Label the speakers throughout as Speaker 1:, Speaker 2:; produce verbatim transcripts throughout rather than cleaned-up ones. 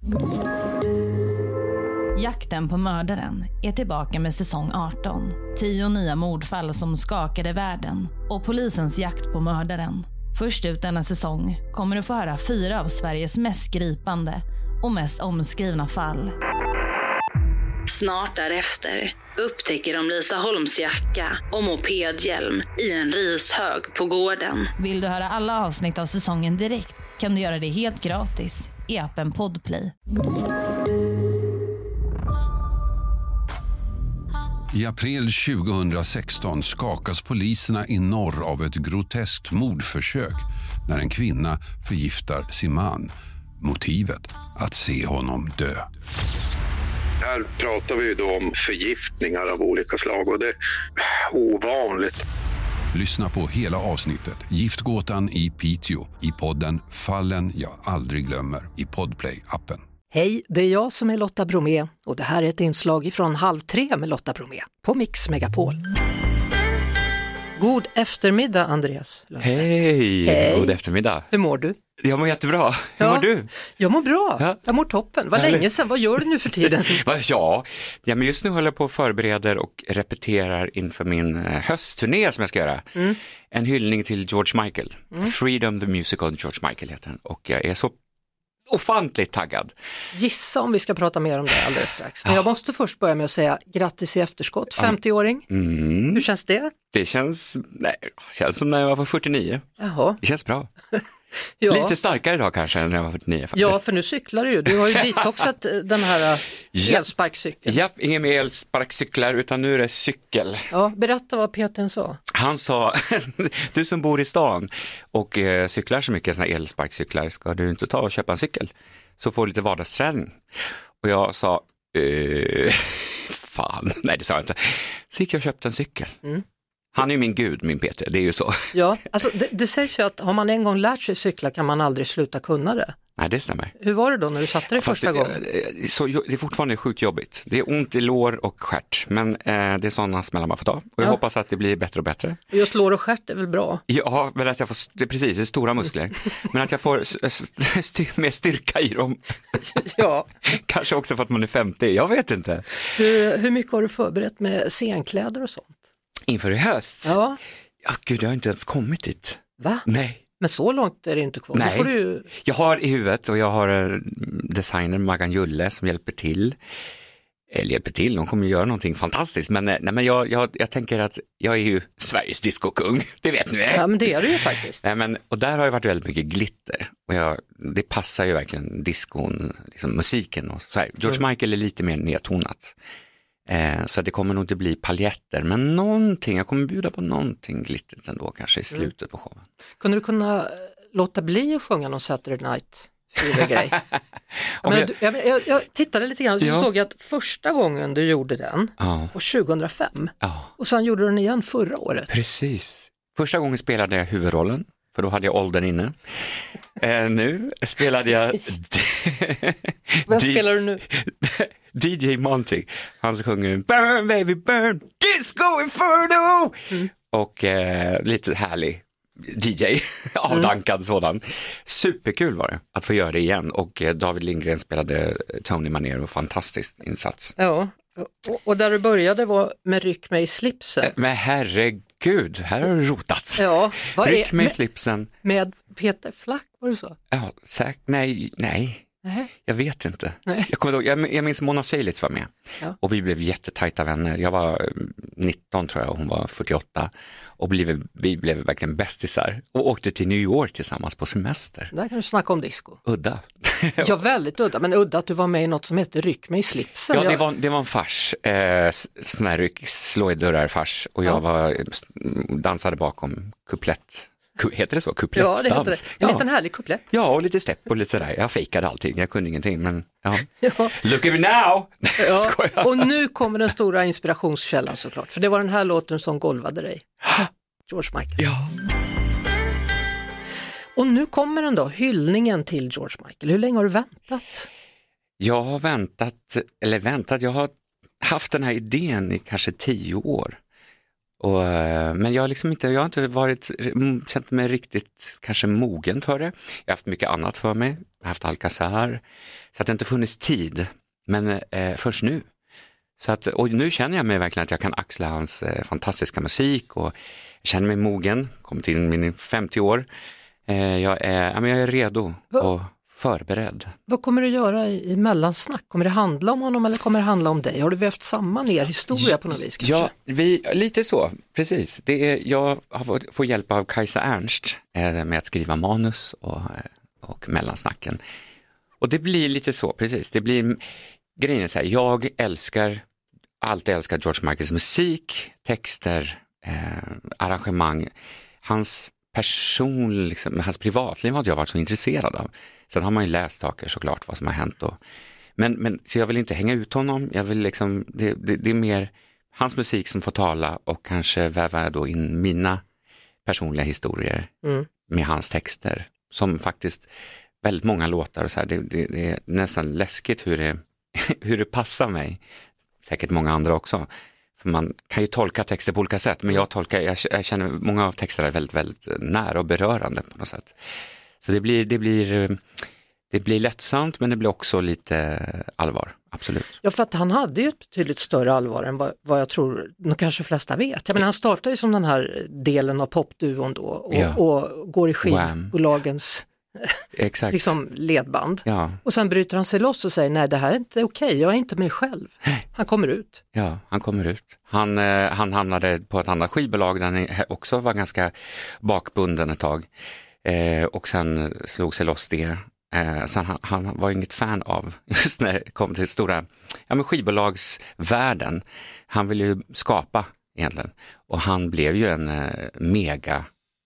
Speaker 1: Jakten på mördaren är tillbaka med säsong arton. Tio nya mordfall som skakade världen och polisens jakt på mördaren. Först ut denna säsong kommer du få höra fyra av Sveriges mest gripande och mest omskrivna fall. Snart därefter upptäcker de Lisa Holms jacka och mopedhjälm i en rishög på gården. Vill du höra alla avsnitt av säsongen direkt kan du göra det helt gratis i appen Podplay.
Speaker 2: I april tjugohundrasexton skakas poliserna i norr av ett groteskt mordförsök när en kvinna förgiftar sin man. Motivet att se honom dö.
Speaker 3: Här pratar vi ju då om förgiftningar av olika slag och det är ovanligt.
Speaker 2: Lyssna på hela avsnittet Giftgåtan i Piteå i podden Fallen jag aldrig glömmer i Podplay-appen.
Speaker 4: Hej, det är jag som är Lotta Bromé och det här är ett inslag från Halv tre med Lotta Bromé på Mix Megapol. God eftermiddag, Andreas Löfstedt.
Speaker 5: Hej, Hej, god eftermiddag.
Speaker 4: Hur mår du?
Speaker 5: Jag mår jättebra. Hur
Speaker 4: ja,
Speaker 5: mår du?
Speaker 4: Jag mår bra. Ja. Jag mår toppen. Vad
Speaker 5: Härligt.
Speaker 4: Länge sedan. Vad gör du nu för tiden?
Speaker 5: ja, ja, men just nu håller jag på och förbereder och repeterar inför min höstturné som jag ska göra. Mm. En hyllning till George Michael. Mm. Freedom the Musical George Michael heter den. Och jag är så ofantligt taggad.
Speaker 4: Gissa om vi ska prata mer om det alldeles strax. Men jag måste först börja med att säga grattis i efterskott, femtioåring. Mm. Hur känns det?
Speaker 5: Det känns, nej, känns som när jag var fyrtionio.
Speaker 4: Jaha.
Speaker 5: Det känns bra.
Speaker 4: Ja.
Speaker 5: Lite starkare idag kanske än när jag var fyrtionio faktiskt.
Speaker 4: Ja, för nu cyklar du ju. Du har ju detoxat den här elsparkcykeln.
Speaker 5: Ja, ingen mer elsparkcyklar utan nu är det cykel.
Speaker 4: Ja, berätta vad Peter sa.
Speaker 5: Han sa, du som bor i stan och eh, cyklar så mycket såna elsparkcyklar, ska du inte ta och köpa en cykel så får du lite vardagsträning. Och jag sa, eh, fan, nej det sa jag inte. Så gick jag och köpte en cykel. Mm. Han är ju min gud, min Peter, det är ju så.
Speaker 4: Ja, alltså det, det sägs ju att har man en gång lärt sig cykla kan man aldrig sluta kunna det.
Speaker 5: Nej, det stämmer.
Speaker 4: Hur var det då när du satte dig första
Speaker 5: det,
Speaker 4: gången?
Speaker 5: Så, det är fortfarande sjukt jobbigt. Det är ont i lår och stjärt, men eh, det är sådana smällar man får ta. Och jag ja. hoppas att det blir bättre och bättre.
Speaker 4: Just lår och stjärt är väl bra?
Speaker 5: Ja, men att jag får, det är precis, det är stora muskler. Men att jag får styr, mer styrka i dem.
Speaker 4: Ja.
Speaker 5: Kanske också för att man är femtio, jag vet inte.
Speaker 4: Du, hur mycket har du förberett med scenkläder och sånt?
Speaker 5: Inför i höst?
Speaker 4: Ja.
Speaker 5: Ja, gud, jag har inte ens kommit dit.
Speaker 4: Va?
Speaker 5: Nej.
Speaker 4: Men så långt är det inte kvar.
Speaker 5: Nej,
Speaker 4: får du...
Speaker 5: jag har i huvudet och jag har designer Maggan Julle som hjälper till. Eller hjälper till, de kommer göra någonting fantastiskt. Men, nej, men jag, jag, jag tänker att jag är ju Sveriges discokung, det vet ni.
Speaker 4: Ja, men det är du ju faktiskt.
Speaker 5: Nej, men, och där har jag varit väldigt mycket glitter. Och jag, det passar ju verkligen diskon, liksom musiken och så här. George mm. Michael är lite mer nedtonat. Eh, så det kommer nog inte bli paljetter, men någonting, jag kommer bjuda på någonting glittert ändå kanske i slutet mm. på showen.
Speaker 4: Kunde du kunna låta bli att sjunga någon Saturday Night Fever-grej? jag, jag... jag, jag, jag tittade lite grann och ja. såg att första gången du gjorde den ja. var tjugohundrafem ja. och sen gjorde du den igen förra året.
Speaker 5: Precis, första gången spelade jag huvudrollen. För då hade jag åldern inne. Eh, nu spelade jag...
Speaker 4: Vem spelar du nu?
Speaker 5: D J Monty. Han sjunger Burn baby burn, disco inferno! Mm. Och eh, lite härlig D J, avdankad mm. sådan. Superkul var det att få göra det igen. Och eh, David Lindgren spelade Tony Manero, fantastisk insats.
Speaker 4: Ja, och, och där du började var med Ryck mig i slipsen.
Speaker 5: Eh, men herregud, här har du rotats.
Speaker 4: Ja, vad
Speaker 5: Ryck
Speaker 4: är,
Speaker 5: mig i
Speaker 4: med,
Speaker 5: slipsen.
Speaker 4: Med Peter Flack, var det så?
Speaker 5: Ja, säkert, nej, nej.
Speaker 4: Nej.
Speaker 5: Jag vet inte.
Speaker 4: Nej.
Speaker 5: Jag, kommer ihåg, jag, jag minns Mona Seilitz var med. Ja. Och vi blev jättetajta vänner. Jag var nitton tror jag och hon var fyrtioåtta. Och blev, vi blev verkligen bästisar. Och åkte till New York tillsammans på semester.
Speaker 4: Där kan du snacka om disco.
Speaker 5: Udda.
Speaker 4: Ja, väldigt udda. Men udda att du var med i något som heter Ryck mig i slipsen.
Speaker 5: Ja, det
Speaker 4: jag...
Speaker 5: var, det var en fars. Eh, sån här ryck, slå i dörrar fars. Och jag ja. var, dansade bakom kuplett. Heter det så? Kuplettdans?
Speaker 4: Ja, det heter det. En ja. liten härlig kuplett.
Speaker 5: Ja, och lite stepp och lite sådär. Jag fejkade allting, jag kunde ingenting. Men ja. ja. Look at me now!
Speaker 4: Ja. Och nu kommer den stora inspirationskällan såklart. För det var den här låten som golvade dig. George Michael.
Speaker 5: Ja.
Speaker 4: Och nu kommer den då, hyllningen till George Michael. Hur länge har du väntat?
Speaker 5: Jag har väntat, eller väntat, jag har haft den här idén i kanske tio år. Och, men jag har liksom inte, jag har inte varit, känt mig riktigt kanske mogen för det. Jag har haft mycket annat för mig. Jag har haft Alcazar. Så att det inte funnits tid. Men eh, först nu. Så att, och nu känner jag mig verkligen att jag kan axla hans eh, fantastiska musik. Och jag känner mig mogen. Kommit in i mina femtio år. Eh, jag, är, ja, men jag är redo Va? och förberedd.
Speaker 4: Vad kommer du göra i, i mellansnack? Kommer det handla om honom eller kommer det handla om dig? Har du vävt samman er historia på något vis kanske?
Speaker 5: Ja, vi, lite så, precis. Det är, jag har fått, fått hjälp av Kajsa Ernst eh, med att skriva manus och, och mellansnacken. Och det blir lite så, precis. Det blir, grejen är så här, jag älskar, alltid älskar George Michaels musik, texter, eh, arrangemang. Hans person, liksom, hans privatliv har jag varit så intresserad av. Sen har man ju läst saker såklart, vad som har hänt då. Men, men så jag vill inte hänga ut honom. Jag vill liksom, det, det, det är mer hans musik som får tala och kanske väva då in mina personliga historier mm. med hans texter. Som faktiskt, väldigt många låtar och så här, det, det, det är nästan läskigt hur det, hur det passar mig. Säkert många andra också. För man kan ju tolka texter på olika sätt, men jag tolkar, jag, jag känner många av texterna är väldigt, väldigt nära och berörande på något sätt. Så det blir, det blir, det blir lättsamt, men det blir också lite allvar, absolut.
Speaker 4: Ja, för att han hade ju ett betydligt större allvar än vad, vad jag tror de kanske flesta vet. Jag menar, han startade ju som den här delen av popduon då och, ja. och går i skivbolagens
Speaker 5: Exakt.
Speaker 4: liksom ledband.
Speaker 5: Ja.
Speaker 4: Och sen bryter han sig loss och säger nej, det här är inte okej, okay. jag är inte mig själv. Han kommer ut.
Speaker 5: Ja, han kommer ut. Han, eh, han hamnade på ett annat skivbolag där han också var ganska bakbunden ett tag. Eh, och sen slog sig loss det. Eh, sen han, han var inget fan av just när det kom till stora ja, men skivbolagsvärlden. Han ville ju skapa egentligen. Och han blev ju en eh, mega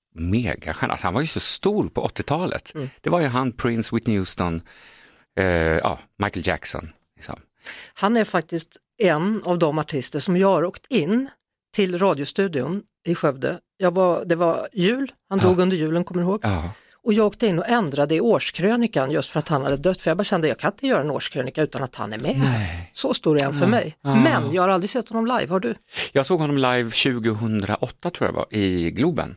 Speaker 5: mega stjärna. Alltså, han var ju så stor på åttiotalet. Mm. Det var ju han, Prince, Whitney Houston, eh, ja, Michael Jackson. Liksom.
Speaker 4: Han är faktiskt en av de artister som jag har åkt in till radiostudion i Skövde. Jag var, det var jul, han ja. dog under julen, kommer du ihåg? Ja. Och jag åkte in och ändrade i årskrönikan just för att han hade dött. För jag bara kände, jag kan inte göra en årskrönika utan att han är med. Nej. Så stor är han för ja. mig. Ja. Men jag har aldrig sett honom live, har du?
Speaker 5: Jag såg honom live tjugohundraåtta tror jag var, i Globen.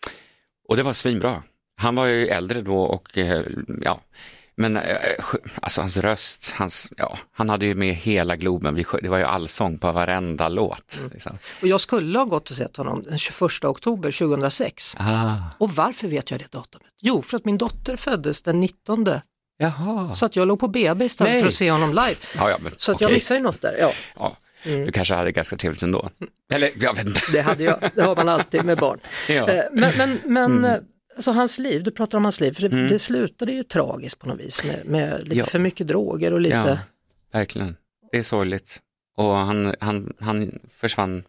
Speaker 5: Och det var svinbra. Han var ju äldre då och ja, men alltså hans röst, hans, ja, han hade ju med hela Globen. Det var ju allsång på varenda låt. Mm. Liksom.
Speaker 4: Och jag skulle ha gått och sett honom den tjugoförsta oktober tjugohundrasex. Ah. Och varför vet jag det datumet? Jo, för att min dotter föddes den nittonde.
Speaker 5: Jaha.
Speaker 4: Så att jag låg på B B istället Nej. för att se honom live.
Speaker 5: Ja, ja, men,
Speaker 4: så att
Speaker 5: okay.
Speaker 4: jag missade ju något där. Ja.
Speaker 5: Ja. Mm. Du kanske hade ganska trevligt ändå. Eller, jag vet inte.
Speaker 4: Det hade jag, det har man alltid med barn. Ja. Men, men, men mm. alltså hans liv, du pratar om hans liv, för det, mm. det slutade ju tragiskt på något vis med, med lite ja. för mycket droger och lite... Ja,
Speaker 5: verkligen. Det är sorgligt. Och han, han, han försvann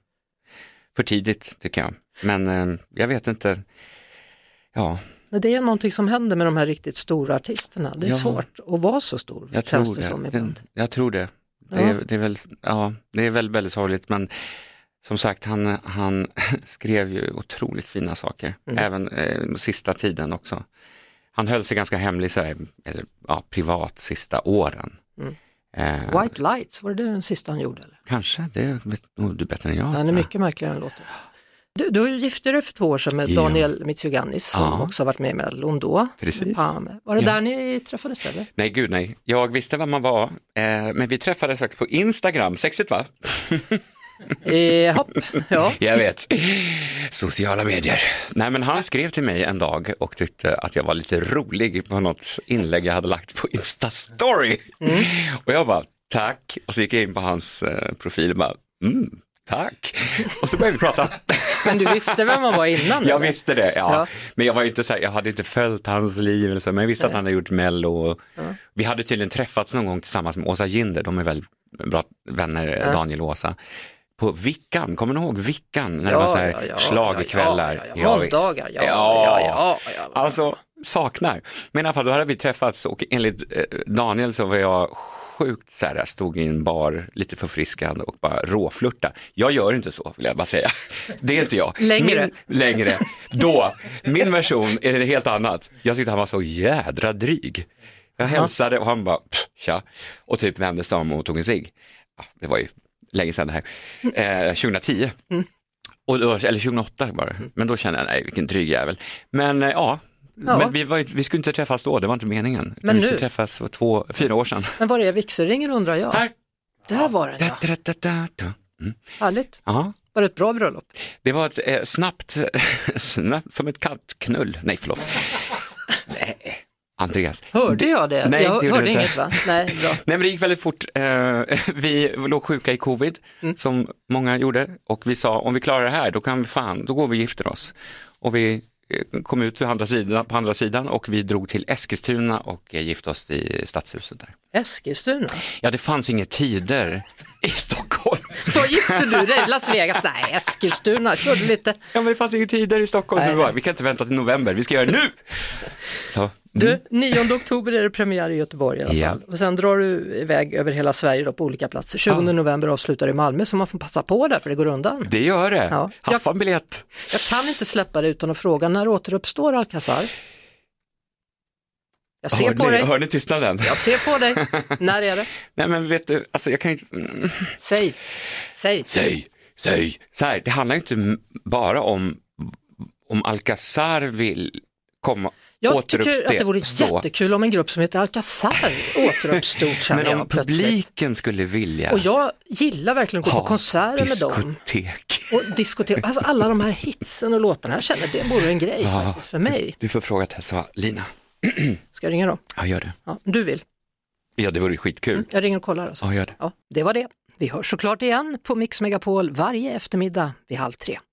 Speaker 5: för tidigt tycker jag. Men eh, jag vet inte, ja...
Speaker 4: Det är någonting som händer med de här riktigt stora artisterna. Det är ja. svårt att vara så stor,
Speaker 5: jag
Speaker 4: känns
Speaker 5: tror
Speaker 4: det,
Speaker 5: det
Speaker 4: som ibland.
Speaker 5: Det, jag tror det. Det är, det är väl, ja, det är väldigt, väldigt sorgligt, men som sagt, han, han skrev ju otroligt fina saker, mm. även eh, sista tiden också. Han höll sig ganska hemlig så här, eller, ja, privat sista åren. Mm.
Speaker 4: Eh, White Lights, var det den sista han gjorde? Eller?
Speaker 5: Kanske, det vet oh, du bättre än jag.
Speaker 4: Han är mycket märkligare än låter. Du, du gifte dig för två år sedan med ja. Daniel Mitsuganis som ja. också har varit med i Mellon då.
Speaker 5: Precis.
Speaker 4: Var det ja. där ni träffades eller?
Speaker 5: Nej, gud nej. Jag visste vad man var, eh, men vi träffades faktiskt på Instagram. Sexigt va?
Speaker 4: Eh, hopp, ja.
Speaker 5: Jag vet. Sociala medier. Nej, men han skrev till mig en dag och tyckte att jag var lite rolig på något inlägg jag hade lagt på Insta-story. Mm. Och jag bara, tack. Och så gick jag in på hans eh, profil och bara, mm. Tack. Och så började vi prata.
Speaker 4: Men du visste vem man var innan?
Speaker 5: Jag
Speaker 4: eller?
Speaker 5: visste det, ja. ja. Men jag var inte så här, jag hade inte följt hans liv eller så, men jag visste Nej. att han hade gjort Mello. Och ja. Vi hade tydligen träffats någon gång tillsammans med Åsa Ginder. De är väl bra vänner, ja. Daniel och Åsa. På Vickan, kommer ni ihåg Vickan? När ja, det var så här ja, ja, schlagerkvällar.
Speaker 4: Ja, ja, ja. Måndagar, ja, ja, ja, ja, ja, ja.
Speaker 5: Alltså, saknar. Men i alla fall, då hade vi träffats och enligt Daniel så var jag sjukt så här, jag stod i en bar lite förfriskad och bara råflirta. Jag gör inte så, vill jag bara säga. Det är inte jag.
Speaker 4: Längre.
Speaker 5: Min, längre. Då, min version är det helt annat. Jag tyckte han var så jädra dryg. Jag hälsade och han bara, tja. Och typ vände sig om och tog en cigg. Ja, det var ju länge sedan det här. Eh, tjugohundratio. Mm. Och då, eller tjugohundraåtta bara, mm. men då kände jag, nej vilken dryg jävel. Men ja, ja. Men vi, var, vi skulle inte träffas då, det var inte meningen. Men vi skulle träffas för två, fyra år sedan.
Speaker 4: Men var är vigselringen undrar jag?
Speaker 5: Här!
Speaker 4: Där var den, ja.
Speaker 5: Da, da, da, da, da. Mm.
Speaker 4: Härligt.
Speaker 5: Ja.
Speaker 4: Var det ett bra bröllop?
Speaker 5: Det var ett eh, snabbt, snabbt, som ett kattknull. Nej, förlåt. Nej, Andreas.
Speaker 4: Hörde jag det?
Speaker 5: Nej,
Speaker 4: jag
Speaker 5: det
Speaker 4: hörde
Speaker 5: inte.
Speaker 4: inget va? Nej, bra.
Speaker 5: Nej, men det gick väldigt fort. Eh, vi låg sjuka i covid, mm. som många gjorde. Och vi sa, om vi klarar det här, då kan vi fan, då går vi och gifter oss. Och vi kom ut på andra sidan, på andra sidan och vi drog till Eskilstuna och gifte oss i stadshuset där.
Speaker 4: Eskilstuna?
Speaker 5: Ja, det fanns inga tider i Stockholm.
Speaker 4: Då gifte du dig i Las Vegas? Nej, Eskilstuna, körde lite.
Speaker 5: Ja, men det fanns inga tider i Stockholm, så vi, bara, vi kan inte vänta till november, vi ska göra det nu! Så, mm.
Speaker 4: Du, nionde oktober är det premiär i Göteborg i alla
Speaker 5: ja.
Speaker 4: fall. Och sen drar du iväg över hela Sverige då på olika platser. tjugonde ja. november avslutar i Malmö, så man får passa på där för det går undan.
Speaker 5: Det gör det,
Speaker 4: ja.
Speaker 5: haffa en biljett.
Speaker 4: Jag kan inte släppa det utan att fråga, när återuppstår Alcazar? Jag ser
Speaker 5: hör
Speaker 4: på
Speaker 5: ni,
Speaker 4: dig.
Speaker 5: Hör ni tystnaden?
Speaker 4: Jag ser på dig. När är det?
Speaker 5: Nej, men vet du, alltså jag kan inte...
Speaker 4: Säg, säg.
Speaker 5: Säg, säg. Så här, det handlar inte bara om om Alcazar vill komma
Speaker 4: jag tycker att det vore jättekul om en grupp som heter Alcazar återuppstod.
Speaker 5: Men om
Speaker 4: jag
Speaker 5: publiken skulle vilja.
Speaker 4: Och jag gillar verkligen att gå på konserter med dem.
Speaker 5: Diskotek.
Speaker 4: Och diskotek. Alltså alla de här hitsen och låtarna. Jag känner att det vore en grej ja, faktiskt för mig.
Speaker 5: Du får fråga Tessa, Lina.
Speaker 4: Ska jag ringa då?
Speaker 5: Ja, gör det.
Speaker 4: Ja, du vill?
Speaker 5: Ja, det vore skitkul. Mm,
Speaker 4: jag ringer och kollar. Alltså.
Speaker 5: Ja, gör det.
Speaker 4: Ja, det var det. Vi hörs såklart igen på Mix Megapol varje eftermiddag vid halv tre.